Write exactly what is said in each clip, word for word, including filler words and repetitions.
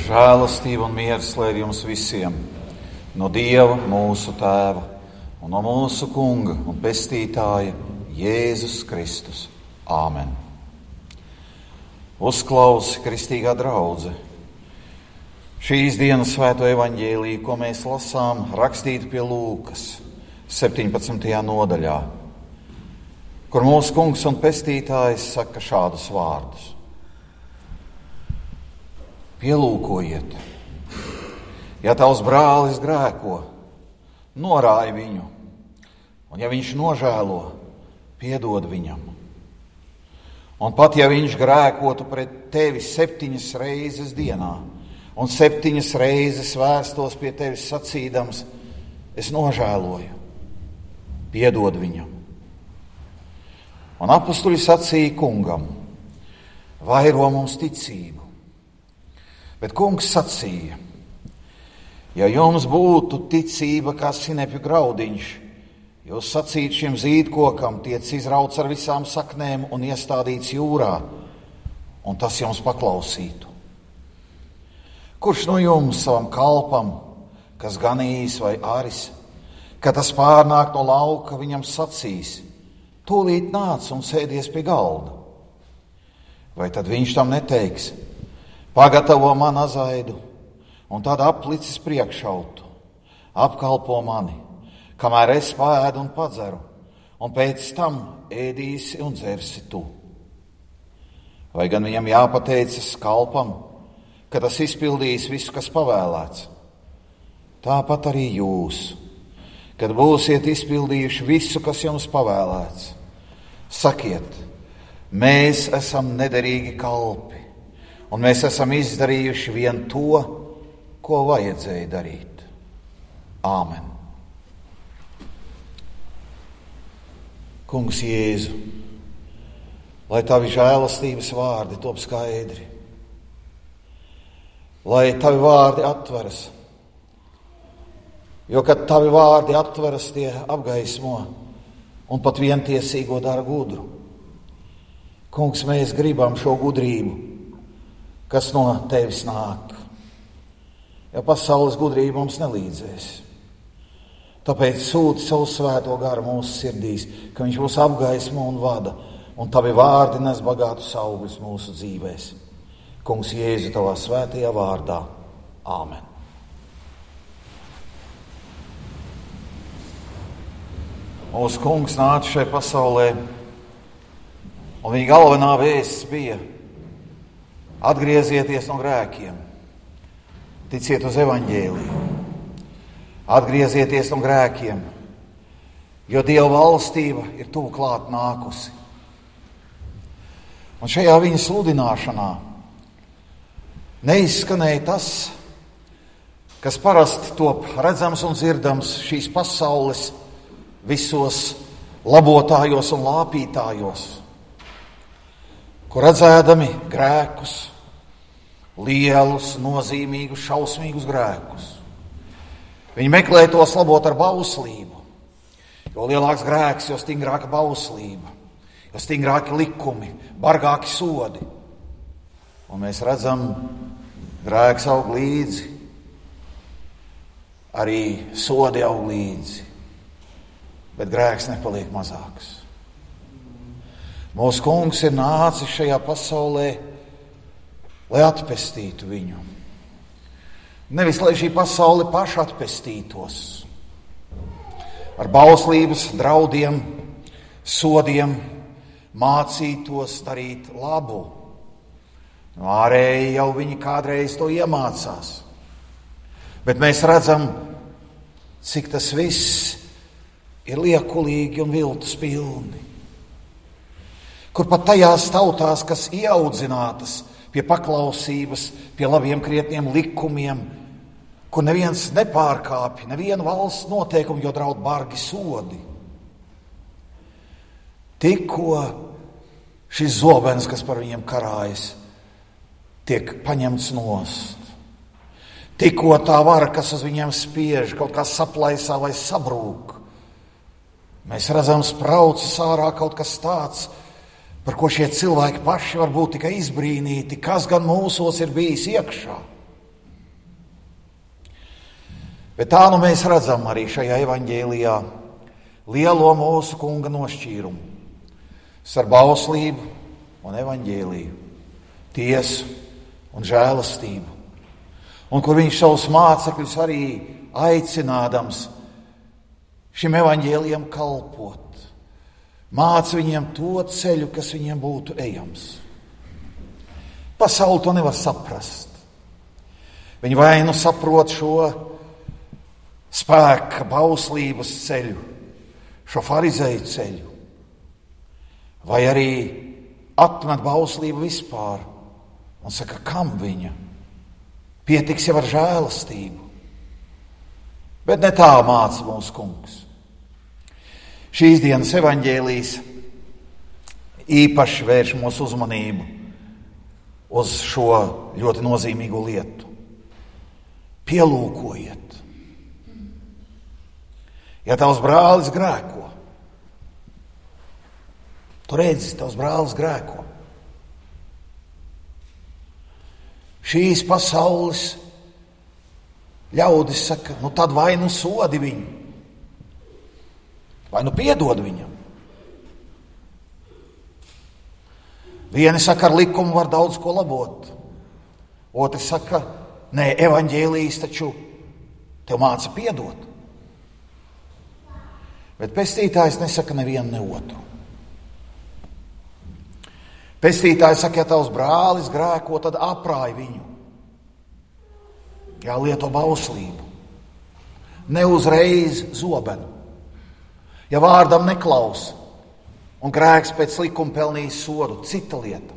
Žēlastība un miers lai ir jums visiem, no Dieva, mūsu Tēva, un no mūsu Kunga un Pestītāja Jēzus Kristus. Āmen. Uzklausi, kristīgā draudze, šīs dienas svēto evaņģēliju, ko mēs lasām, rakstītu pie Lūkas septiņpadsmitajā nodaļā, kur mūsu Kungs un Pestītājs saka šādus vārdus. Pielūkojiet, ja tavs brālis grēko, norāj viņu, un ja viņš nožēlo, piedod viņam. Un pat ja viņš grēkotu pret tevi septiņas reizes dienā, un septiņas reizes vērstos pie tevis sacīdams, es nožēloju, piedod viņam. Un apustuļi sacīja Kungam, vairo mums ticību. Bet Kungs sacīja, ja jums būtu ticība kā sinepju graudiņš, jūs sacītu šim zīdkokam, tiec izrauts ar visām saknēm un iestādīts jūrā, un tas jums paklausītu. Kurš no jums savam kalpam, kas ganījis vai aris, kad tas pārnāk no lauka, viņam sacīs, tūlīt nāc un sēdies pie galda? Vai tad viņš tam neteiks, pagatavo man azaidu, un tad aplicis priekšautu, apkalpo mani, kamēr es paēdu un padzeru, un pēc tam ēdīsi un dzersi tu. Vai gan viņam jāpateicas kalpam, ka tas izpildīs visu, kas pavēlēts? Tāpat arī jūs, kad būsiet izpildījuši visu, kas jums pavēlēts, sakiet, mēs esam nederīgi kalpi, un mēs esam izdarījuši vien to, ko vajadzēja darīt. Āmen. Kungs Jēzu, lai tavi žēlastības vārdi top skaidri, lai tavi vārdi atveras, jo, kad tavi vārdi atveras, tie apgaismo un pat vientiesīgo dara gudru. Kungs, mēs gribam šo gudrību, kas no tevis nāk, ja pasaules gudrība mums nelīdzēs. Tāpēc sūti savu svēto garu mūsu sirdīs, ka viņš mūs apgaismo un vada, un tavi vārdi nes bagātus augļus mūsu dzīvēs. Kungs Jēzu, tavā svētajā vārdā. Āmen. Mūsu Kungs nāca šai pasaulē, un viņa galvenā vēsts bija: atgriezieties no grēkiem, ticiet uz evaņģēliju, atgriezieties no grēkiem, jo Dieva valstība ir tuvu klāt nākusi. Un šajā viņa sludināšanā neizskanēja tas, kas parasti top redzams un dzirdams šīs pasaules visos labotājos un lāpītājos, kur redzēdami grēkus, lielus, nozīmīgus, šausmīgus grēkus. Viņi meklē tos labot ar bauslību, jo lielāks grēks, jo stingrāka bauslība, jo stingrāki likumi, bargāki sodi. Un mēs redzam, grēks aug līdzi, arī sodi aug līdzi, bet grēks nepaliek mazāks. Mūsu Kungs ir nācis šajā pasaulē, lai atpestītu viņu. Nevis, lai šī pasaule paša atpestītos ar bauslības draudiem, sodiem, mācītos darīt labu. No ārēji jau viņi kādreiz to iemācās. Bet mēs redzam, cik tas viss ir liekulīgi un viltus pilni. Kur pat tajās tautās, kas ieaudzinātas pie paklausības, pie labiem krietniem likumiem, kur neviens nepārkāpj nevienu valsts noteikumu, jo draud bargi sodi. Tikko šis zobens, kas par viņiem karājas, tiek paņemts nost. Tikko tā vara, kas uz viņiem spiež, kaut kā saplaisā vai sabrūk, mēs redzam spraucas ārā kaut kas tāds, par ko šie cilvēki paši var būt tikai izbrīnīti, kas gan mūsos ir bijis iekšā. Bet tā nu mēs redzam arī šajā evaņģēlijā lielo mūsu Kunga nošķīrumu starp bauslību un evaņģēliju, tiesu un žēlastību. Un kur viņš savus mācekļus arī aicinādams šim evaņģēlijam kalpot, māca viņiem to ceļu, kas viņiem būtu ejams. Pasauli to nevar saprast. Viņi vai nu saprot šo spēka bauslības ceļu, šo farizēju ceļu, vai arī atmet bauslību vispār un saka, kam viņa? Pietiks jau ar žēlastību. Bet ne tā māca mūsu Kungs. Šīs dienas evaņģēlijs īpaši vērš mūsu uzmanību uz šo ļoti nozīmīgo lietu. Pielūkojiet. Ja tavs brālis grēko, tu redzi, tavs brālis grēko. Šīs pasaules ļaudis saka, nu tad vai nu sodi viņu, vai nu piedod viņam. Vieni saka, ar likumu var daudz ko labot. Otri saka, nē, evaņģēlijs taču tev māca piedot. Bet pestītājs nesaka nevienu ne otru. Pestītājs saka, ja tavs brālis grēko, tad aprāj viņu. Jālieto bauslību. Ne uzreiz zobenu. Ja vārdam neklausa un grēks pēc likuma pelnījis sodu, cita lieta.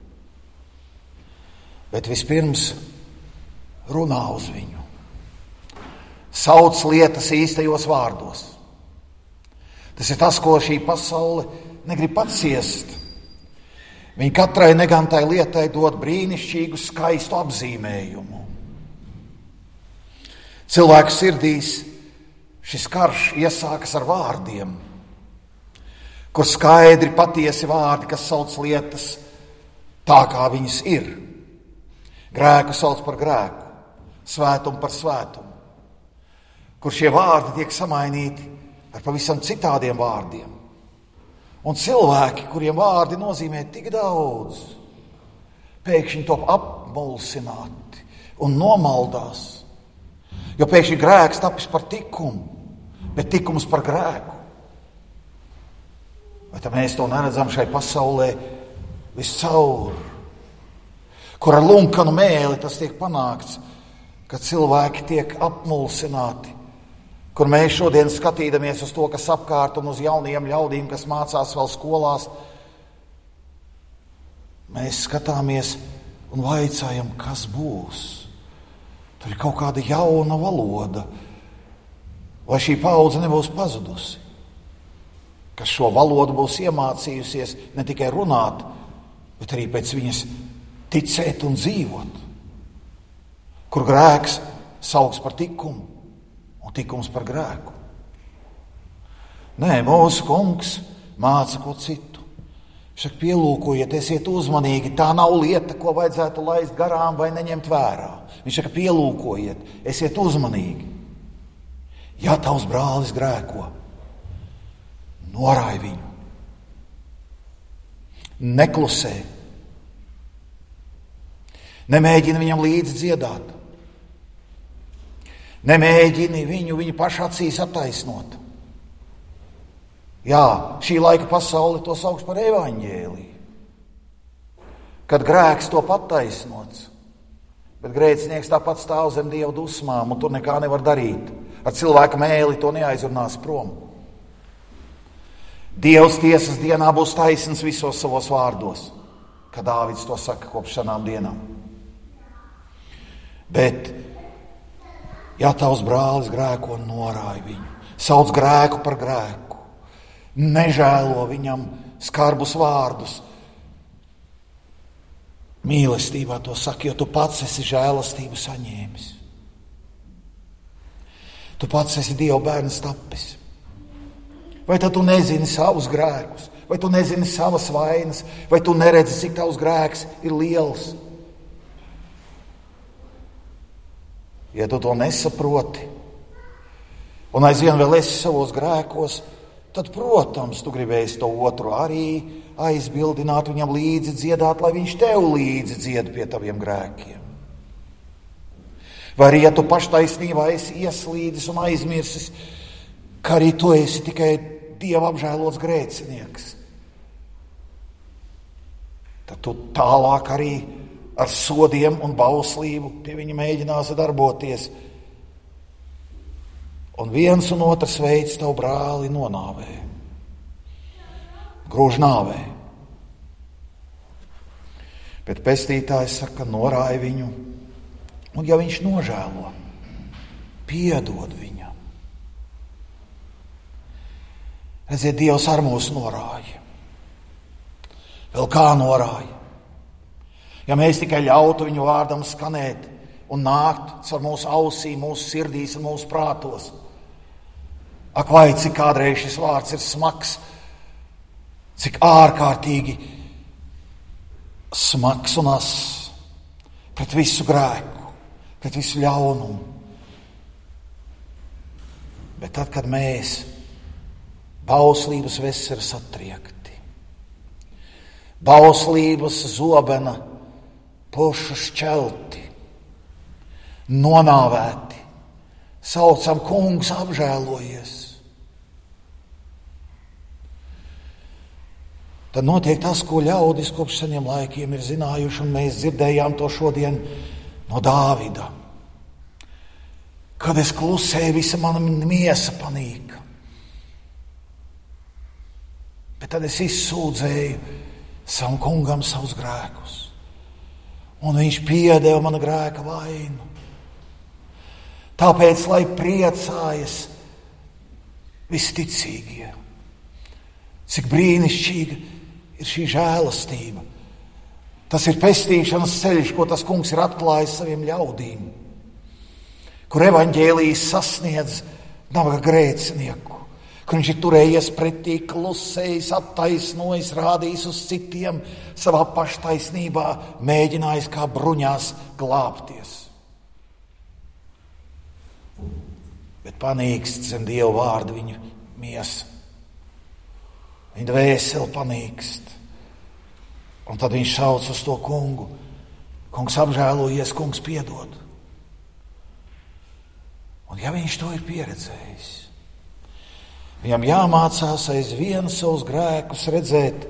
Bet vispirms runā uz viņu. Sauc lietas īstajos vārdos. Tas ir tas, ko šī pasaule negrib paciest. Viņi katrai negantai lietai dod brīnišķīgu, skaistu apzīmējumu. Cilvēku sirdīs šis karš iesākas ar vārdiem, kur skaidri patiesi vārdi, kas sauc lietas tā, kā viņas ir. Grēku sauc par grēku, svētumu par svētumu, kur šie vārdi tiek samainīti ar pavisam citādiem vārdiem. Un cilvēki, kuriem vārdi nozīmē tik daudz, pēkšņi top apmulsināti un nomaldās, jo pēkšņi grēks tapis par tikumu, bet tikums par grēku. Vai tad mēs to neredzam šai pasaulē viscaur, kur ar lunkanu mēli tas tiek panākts, ka cilvēki tiek apmulsināti, kur mēs šodien skatīdamies uz to, kas apkārt un uz jauniem ļaudīm, kas mācās vēl skolās, mēs skatāmies un vaicājam, kas būs. Tur ir kaut kāda jauna valoda, vai šī paudze nebūs pazudusi, kas šo valodu būs iemācījusies ne tikai runāt, bet arī pēc viņas ticēt un dzīvot, kur grēks sauks par tikumu un tikums par grēku. Nē, mūsu Kungs māca ko citu. Šak pielūkojiet, esiet uzmanīgi, tā nav lieta, ko vajadzētu laist garām vai neņemt vērā. Viņš saka, pielūkojiet, esiet uzmanīgi. Ja tavs brālis grēko, norāj viņu. Neklusē. Nemēģini viņam līdzi dziedāt. Nemēģini viņu viņa paša acīs attaisnot. Jā, šī laika pasaule to sauc par evaņģēliju. Kad grēks to attaisnots, bet grēcinieks tāpat stāv zem Dieva dusmām un tur nekā nevar darīt. Ar cilvēku mēli to neaizrunās prom. Dievs tiesas dienā būs taisns visos savos vārdos, kā Dāvids to saka kopš senām dienām. Bet, ja tavs brālis grēko, norāj viņu, sauc grēku par grēku, nežēlo viņam skarbus vārdus. Mīlestībā to saka, jo tu pats esi žēlastību saņēmis. Tu pats esi Dieva bērns tapis. Vai tad tu nezini savus grēkus, vai tu nezini savas vainas, vai tu neredzi, cik tavs grēks ir liels? Ja tu to nesaproti, un aizvien vēl esi savos grēkos, tad, protams, tu gribēsi to otru arī aizbildināt, viņam līdzi dziedāt, lai viņš tev līdzi dzied pie taviem grēkiem. Vai arī, ja tu paštaisnībā esi ieslīdis un aizmirsis, ka arī tu esi tikai Dieva apžēlots grēcinieks, tad tu tālāk arī ar sodiem un bauslību pie viņa mēģināsi darboties. Un viens un otrs veids tavu brāli nonāvē, grūž nāvē. Bet pestītājs saka, norāj viņu, un ja viņš nožēlo, piedod viņam. Redziet, Dievs ar mūs norāja. Vēl kā norāja. Ja mēs tikai ļautu viņu vārdam skanēt un nākt caur mūsu ausīm, mūsu sirdīs un mūsu prātos. Ak, vai cik kādreiz šis vārds ir smags, cik ārkārtīgi smags un ass pret visu grēku, pret visu ļaunumu. Bet tad, kad mēs bauslības veseri satriekti, bauslības zobena pušu šķelti, nonāvēti, saucam, kungs apžēlojies. Tad notiek tas, ko ļaudis kopš seniem laikiem ir zinājuši, un mēs dzirdējām to šodien no Dāvida. Kad es klusēju, visa mana miesa panīka. Bet tad es izsūdzēju savam kungam savus grēkus. Un viņš piedeva mana grēka vainu. Tāpēc, lai priecājas visi ticīgie, cik brīnišķīga ir šī žēlastība. Tas ir pestīšanas ceļš, ko tas kungs ir atklājis saviem ļaudīm, kur evaņģēlijs sasniedz nabaga grēcinieku, kur viņš ir turējies pretī, klusējis, attaisnojis, rādījis uz citiem, savā paštaisnībā mēģinājis kā bruņās glābties. Bet panīkst zem Dieva vārdu viņa miesa. Viņa dvēsele panīkst. Un tad viņš sauc uz to kungu. Kungs apžēlojies, kungs piedod. Un ja viņš to ir pieredzējis, viņam jāmācās aizvien savus grēkus redzēt,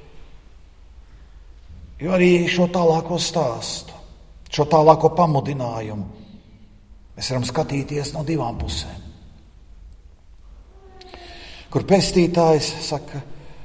jo arī šo tālāko stāstu, šo tālāko pamudinājumu mēs varam skatīties no divām pusēm. Kur pestītājs saka,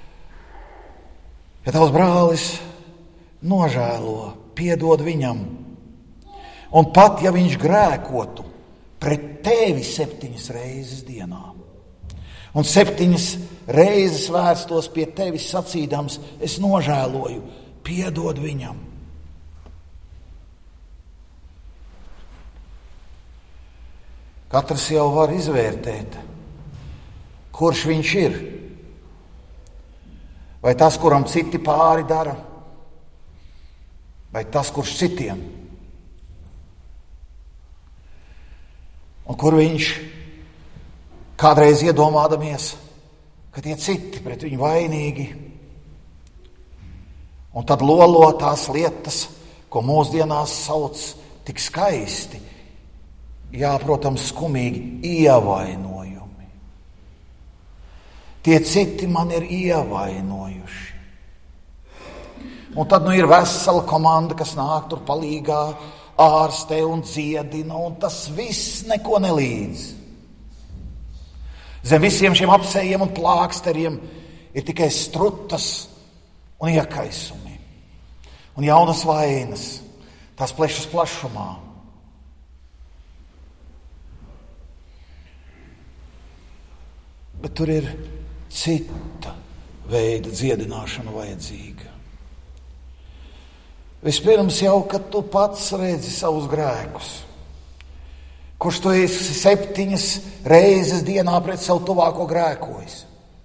ja tavs brālis nožēlo, piedod viņam, un pat ja viņš grēkotu pret tevi septiņas reizes dienā, un septiņas reizes vērstos pie tevis sacīdams, es nožēloju, piedod viņam. Katrs jau var izvērtēt, kurš viņš ir. Vai tas, kuram citi pāri dara, vai tas, kurš citiem. Un kur viņš kādreiz iedomādamies, ka tie citi pret viņu vainīgi, un tad lolo tās lietas, ko mūsdienās sauc tik skaisti, jā, protams, skumīgi ievainojumi. Tie citi man ir ievainojuši. Un tad nu ir vesela komanda, kas nāk tur palīgā, ārstē un dziedina, un tas viss neko nelīdz. Zem visiem šiem apsējiem un plāksteriem ir tikai strutas un iekaisumi. Un jaunas vainas, tās plešas plašumā. Bet tur ir cita veida dziedināšana vajadzīga. Vispirms jau, kad tu pats redzi savus grēkus, kurš tu esi septiņas reizes dienā pret savu tuvāko grēkojis.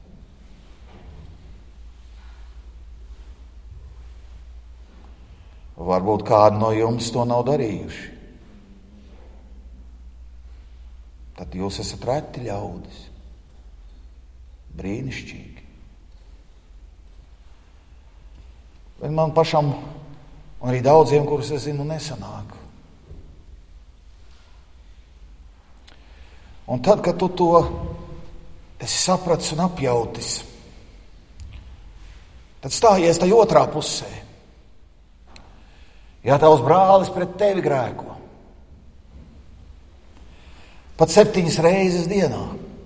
Varbūt kādi no jums to nav darījuši. tad jūs esat reti ļaudis. Brīnišķīgi. Bet man pašam, un arī daudziem, kurus es zinu, nesanāk. Un tad, kad tu to esi sapratis un apjautis, tad stājies tai otrā pusē. Ja tavs brālis pret tevi grēko, pat septiņas reizes dienā,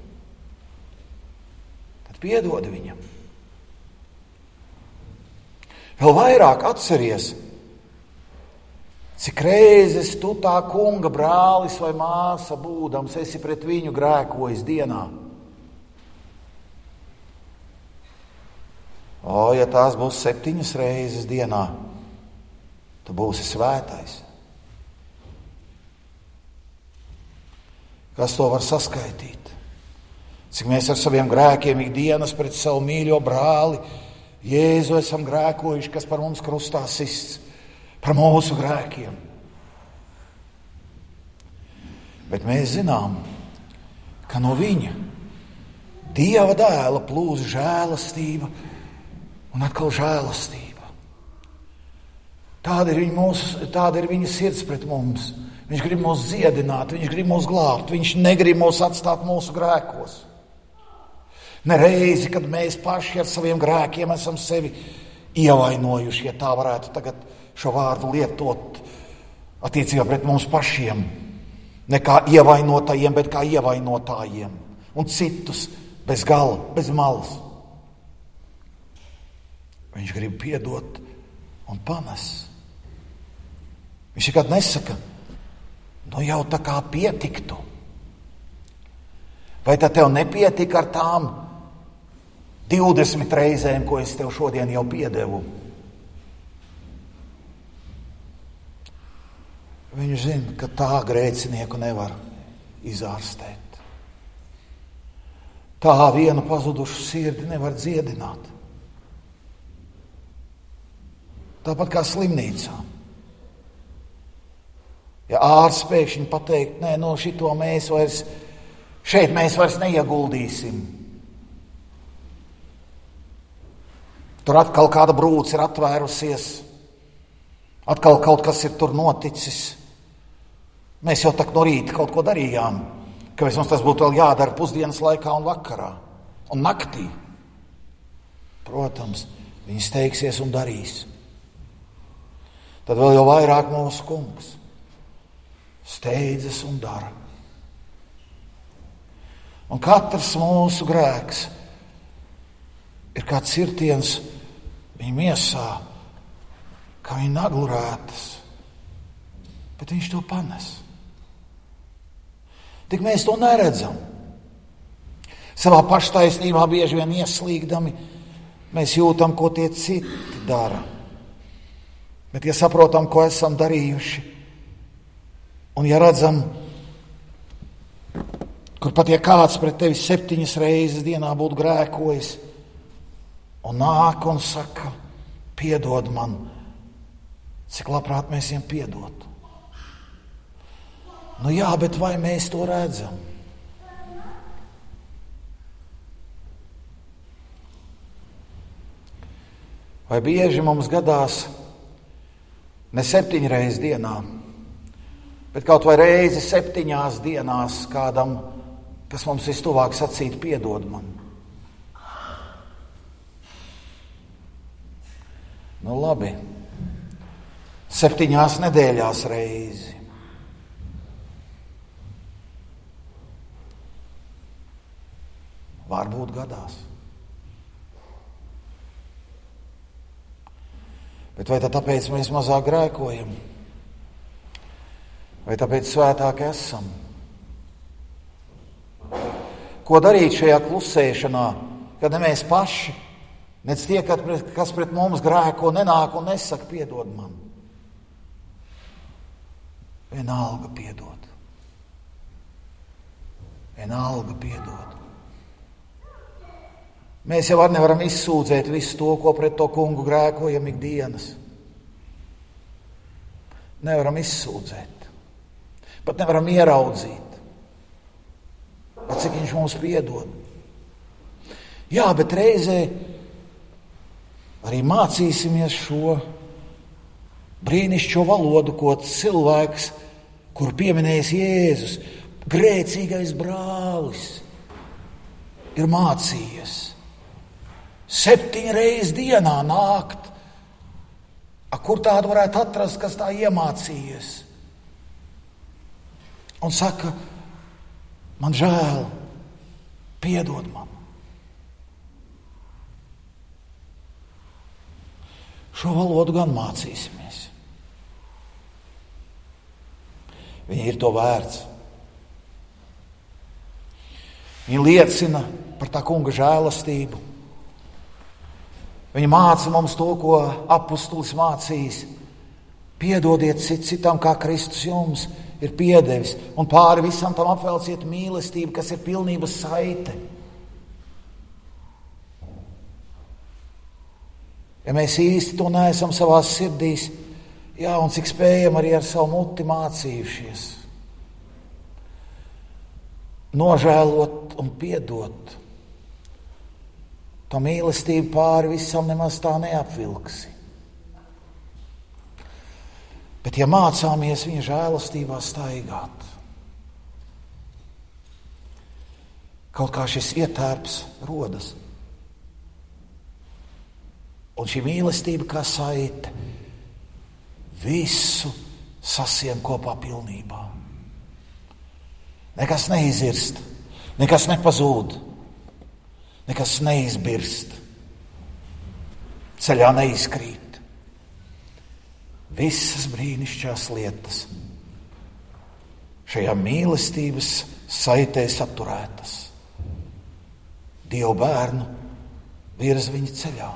tad piedod viņam. Vēl vairāk atceries, cik reizes tu tā kunga brālis vai māsa būdams esi pret viņu grēkojis dienā. O, ja tās būs septiņas reizes dienā, tu būsi svētais. Kas to var saskaitīt? Cik mēs ar saviem grēkiem ikdienas pret savu mīļo brāli Jēzu esam grēkojuši, kas par mums krustā sists, par mūsu grēkiem. Bet mēs zinām, ka no viņa, Dieva dēla, plūs žēlastība un atkal žēlastība. Tāda ir viņa, mūsu, tāda ir viņa sirds pret mums. Viņš grib mūs dziedināt, viņš grib mūs glābt, viņš negrib mūs atstāt mūsu grēkos. Nereizi, kad mēs paši ar saviem grēkiem esam sevi ievainojuši, ja tā varētu tagad šo vārdu lietot attiecībā pret mums pašiem, ne kā ievainotajiem, bet kā ievainotājiem, un citus bez gala, bez malas. Viņš grib piedot un panes. Viņš nekad nesaka, nu jau tā kā pietiktu. Vai tad tev nepietika ar tām divdesmit reizēm, ko es tev šodien jau piedevu? Viņš zina, ka tā grēcinieku nevar izārstēt. Tā vienu pazudušu sirdi nevar dziedināt. Tāpat kā slimnīcā. Ja ārsts pēkšņi pateikt, nē, no šito mēs vairs, šeit mēs vairs neieguldīsim. Tur atkal kāda brūce ir atvērusies, atkal kaut kas ir tur noticis. Mēs jau tak no rīta kaut ko darījām, kāpēc mums tas būtu vēl jādara pusdienas laikā un vakarā un naktī. Protams, viņi steigsies un darīs. Tad vēl jau vairāk mūsu kungs steidzas un dara. Un katrs mūsu grēks ir kā cirtiens viņa miesā, kā viņa naglurētas, bet viņš to panes. Tik mēs to neredzam. Savā paštaisnībā bieži vien ieslīgdami mēs jūtam, ko tie citi dara. Bet ja saprotam, ko esam darījuši, un ja redzam, kur pat ja kāds pret tevi septiņas reizes dienā būtu grēkojis, un nāk un saka, piedod man, cik labprāt mēs viņam piedotu. Nu jā, bet vai mēs to redzam? Vai bieži mums gadās ne septiņreiz dienā, bet kaut vai reizi septiņās dienās kādam, kas mums vistuvāk sacīt, piedod man. Nu labi, septiņās nedēļās reizi. Varbūt gadās. Bet vai tad tāpēc mēs mazāk grēkojam? Vai tāpēc svētāk esam? Ko darīt šajā klusēšanā, kad ne mēs paši, nec tie, kas pret mums grēko, nenāk un nesaka, piedod man? Vienalga piedod. Vienalga piedod. Mēs jau arī nevaram izsūdzēt visu to, ko pret to kungu grēkojam ikdienas. Nevaram izsūdzēt. Pat nevaram ieraudzīt. viņš mums piedod. Jā, bet reizē arī mācīsimies šo brīnišķo valodu, ko cilvēks, kur pieminējis Jēzus, grēcīgais brālis, ir mācījies septiņas reizes dienā nākt. A, kur tādu varētu atrast, kas tā iemācījies? Un saka, man žēl, piedod man. Šo valodu gan mācīsimies. Viņi ir to vērts. Viņi liecina par tā kunga žēlastību. Viņi māca mums to, ko apustulis mācījis. Piedodiet cit citam, kā Kristus jums ir piedevis, un pāri visam tam apvelciet mīlestību, kas ir pilnības saite. Ja mēs īsti to neesam savās sirdīs, jā, un cik spējam arī ar savu muti mācījušies, nožēlot un piedot, to mīlestību pāri visam nemaz tā neapvilksi. Bet ja mācāmies viņa žēlastībā staigāt, kaut kā šis ietērps rodas, un šī mīlestība kā saite visu sasien kopā pilnībā. Nekas neizirst, nekas nepazūd, nekas neizbirst, ceļā neizkrīt. Visas brīnišķās lietas šajā mīlestības saitē saturētas. Dieva bērnu virz viņa ceļā.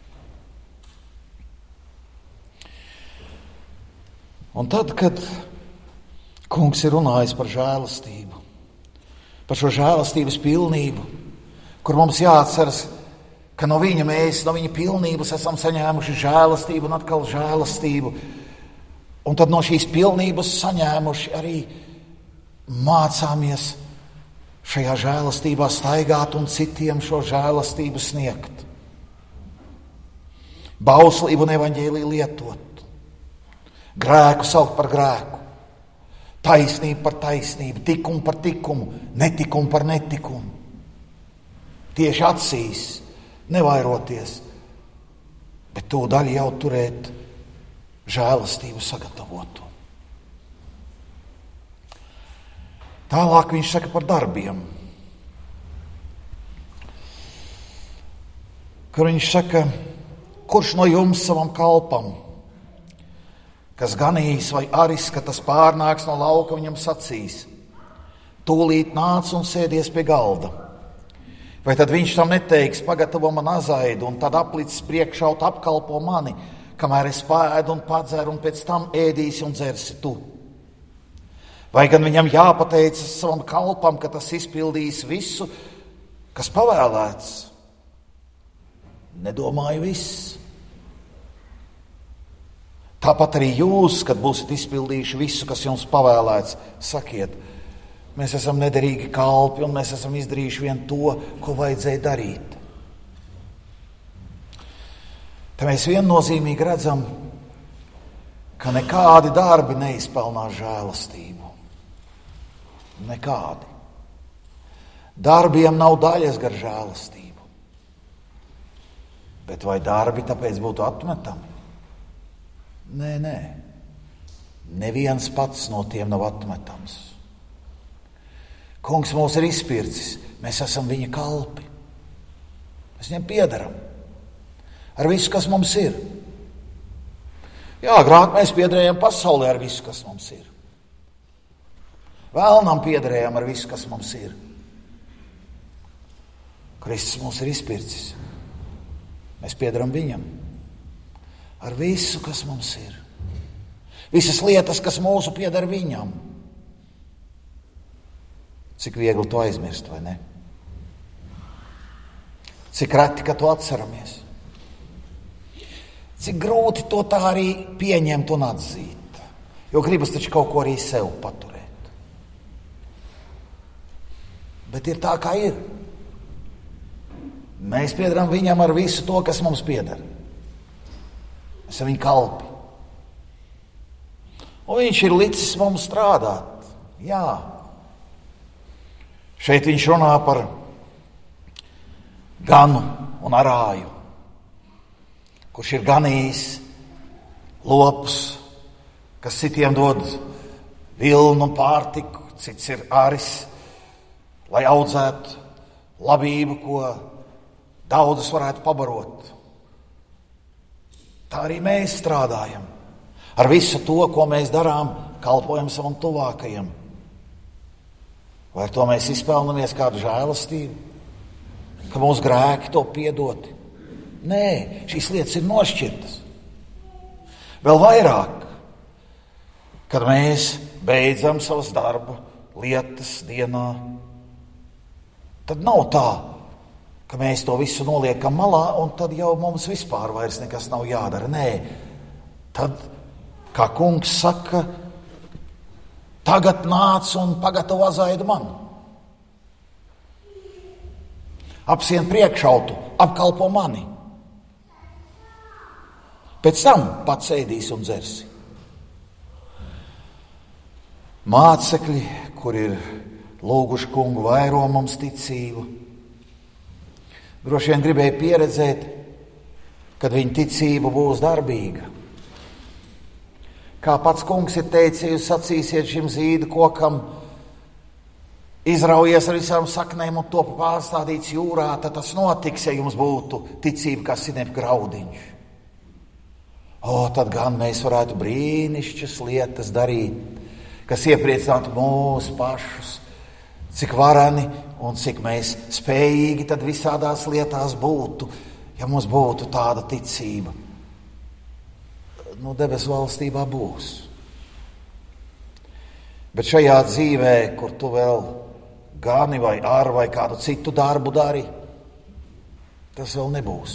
Un tad, kad kungs ir runājis par žēlastību, par šo žēlastības pilnību, kur mums jāatceras, ka no viņa mēs, no viņa pilnības esam saņēmuši žēlastību un atkal žēlastību. Un tad no šīs pilnības saņēmuši arī mācāmies šajā žēlastībā staigāt un citiem šo žēlastību sniegt. Bauslību un evaņģēliju lietot. Grēku saukt par grēku. Taisnību par taisnību, tikumu par tikumu, netikumu par netikumu. Tieši acīs. Nevairoties, bet to daļu jau turēt žēlastību sagatavotu. Tālāk viņš saka par darbiem. Kur viņš saka, kurš no jums savam kalpam, kas ganīs vai aris, ka tas pārnāks no lauka, viņam sacīs, tūlīt nāc un sēdies pie galda. Vai tad viņš tam neteiks, pagatavo man azaidu, un tad aplicis priekšaut apkalpo mani, kamēr es pāēdu un padzeru, un pēc tam ēdīsi un dzersi tu? Vai gan viņam jāpateicas savam kalpam, ka tas izpildīs visu, kas pavēlēts? Nedomāju viss. Tāpat arī jūs, kad būsiet izpildījuši visu, kas jums pavēlēts, sakiet, mēs esam nederīgi kalpi un mēs esam izdarījuši vien to, ko vajadzēja darīt. Te mēs viennozīmīgi redzam, ka nekādi darbi neizpelnās žēlastību. Nekādi. Darbiem nav daļas gar žēlastību. Bet vai darbi tāpēc būtu atmetami? Nē, nē. Neviens pats no tiem nav atmetams. Kungs mūs ir izpircis, mēs esam viņa kalpi. Mēs viņam piederam ar visu, kas mums ir. Jā, agrāk mēs piederējām pasaulē ar visu, kas mums ir. Vēlnam piederējām ar visu, kas mums ir. Kristus mūs ir izpircis. Mēs piederam viņam ar visu, kas mums ir. Visas lietas, kas mūsu pieder viņam. Cik viegli to aizmirst, vai ne? Cik reti, ka to atceramies. Cik grūti to tā arī pieņemt un atzīt. Jo gribas taču kaut ko arī sev paturēt. Bet ir tā, kā ir. Mēs piederam viņam ar visu to, kas mums pieder. Mēs esam viņa kalpi. Un viņš ir licis mums strādāt. Jā. Šeit viņš runā par ganu un arāju, kurš ir ganījis lopus, kas citiem dod vilnu un pārtiku, cits ir aris, lai audzētu labību, ko daudzus varētu pabarot. Tā arī mēs strādājam. Ar visu to, ko mēs darām, kalpojam savam tuvākajam. Vai ar to mēs izpelnamies kādu žēlastību? Ka mūsu grēki to piedoti? Nē, šīs lietas ir nošķirtas. Vēl vairāk, kad mēs beidzam savas darba lietas dienā, tad nav tā, ka mēs to visu noliekam malā un tad jau mums vispār vairs nekas nav jādara. Nē, tad, kā kungs saka, tagad nāc un pagatavo azaidu man. Apsien priekšautu, apkalpo mani. Pēc tam pats ēdīs un dzersi. Mācekļi, kur ir lūguši kungu vairo mums ticību, droši vien gribēja pieredzēt, kad viņa ticība būs darbīga. Kā pats kungs ir teicis, ja jūs sacīsiet šim zīdu kokam, izraujies ar visām saknēm un top pārstādīts jūrā, tad tas notiks, ja jums būtu ticība kā sinepju graudiņš. O, tad gan mēs varētu brīnišķas lietas darīt, kas iepriecinātu mūs pašus, cik varani un cik mēs spējīgi tad visādās lietās būtu, ja mums būtu tāda ticība. Nu, debesu valstībā būs. Bet šajā dzīvē, kur tu vēl gani vai ar vai kādu citu darbu dari, tas vēl nebūs.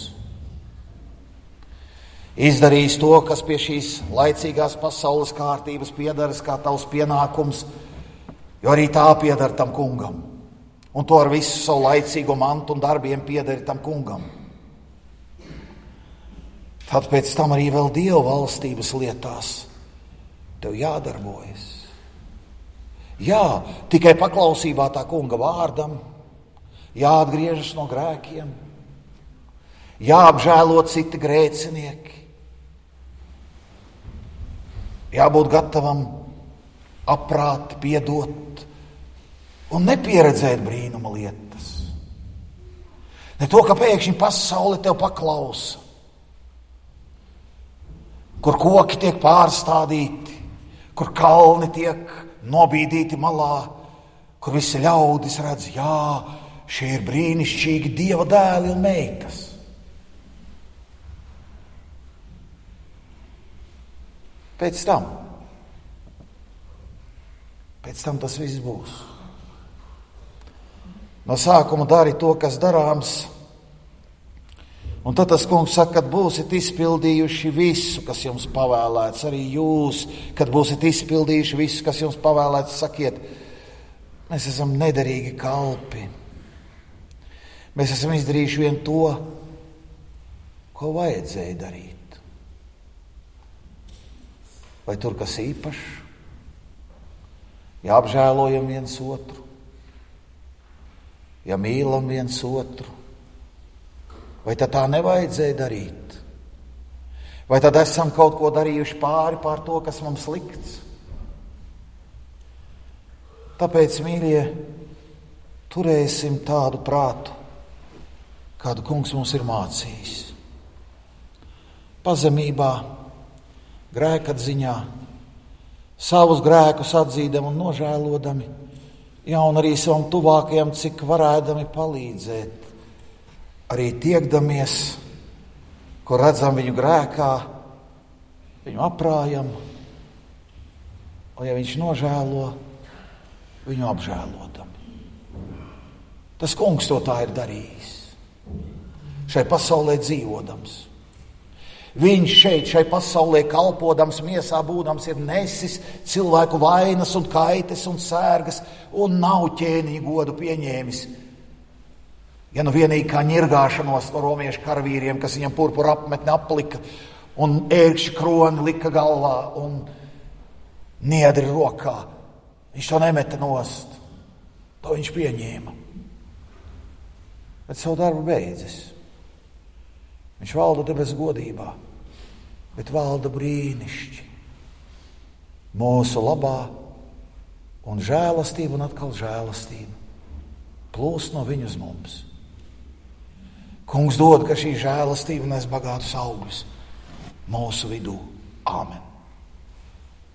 Izdarījis to, kas pie šīs laicīgās pasaules kārtības piedaras kā tavs pienākums, jo arī tā piedara tam kungam. Un to ar visu savu laicīgo mantu un darbiem piedara tam kungam. Tad pēc tam arī vēl Dieva valstības lietās tev jādarbojas. Jā, tikai paklausībā tā kunga vārdam, jāatgriežas no grēkiem, jāapžēlo citi grēcinieki, jābūt gatavam aprāt, piedot un nepieredzēt brīnuma lietas. Ne to, ka pēkšņi pasaule tev paklausa, kur koki tiek pārstādīti, kur kalni tiek nobīdīti malā, kur visi ļaudis redz, jā, šie ir brīnišķīgi Dieva dēli un meitas. Pēc tam, pēc tam tas viss būs. No sākuma dari to, kas darāms, un tad tas kungs saka, kad būsit izpildījuši visu, kas jums pavēlēts, arī jūs, kad būsit izpildījuši visu, kas jums pavēlēts, sakiet, mēs esam nederīgi kalpi. Mēs esam izdarījuši vien to, ko vajadzēja darīt. Vai tur kas īpašs? Ja apžēlojam viens otru, ja mīlam viens otru, vai tad tā nevajadzēja darīt? Vai tad esam kaut ko darījuši pāri pār to, kas mums likts? Tāpēc, mīļie, turēsim tādu prātu, kādu kungs mums ir mācījis. Pazemībā, grēkatziņā, savus grēkus atzīdam un nožēlodami, ja un arī savam tuvākajam, cik varēdami palīdzēt. Arī tiekdamies, kur redzam viņu grēkā, viņu aprājam, un ja viņš nožēlo, viņu apžēlodam. Tas kungs to tā ir darījis, šai pasaulē dzīvodams. Viņš šeit, šai pasaulē kalpodams, miesā būdams, ir nesis cilvēku vainas un kaites un sērgas un nav ķēniņa godu pieņēmis. Ja nu vienīgi kā ņirgāšanos no romiešu karavīriem, kas viņam purpura apmetni aplika un ērkšķi kroni lika galvā un niedri rokā, viņš to nemeta nost, to viņš pieņēma. Bet savu darbu beidzis. Viņš valda debes godībā, bet valda brīnišķi. Mūsu labā un žēlastība un atkal žēlastība plūst no viņu uz mums. Kungs dod, ka šī žēlastība nes bagātus augļus mūsu vidū. Āmen.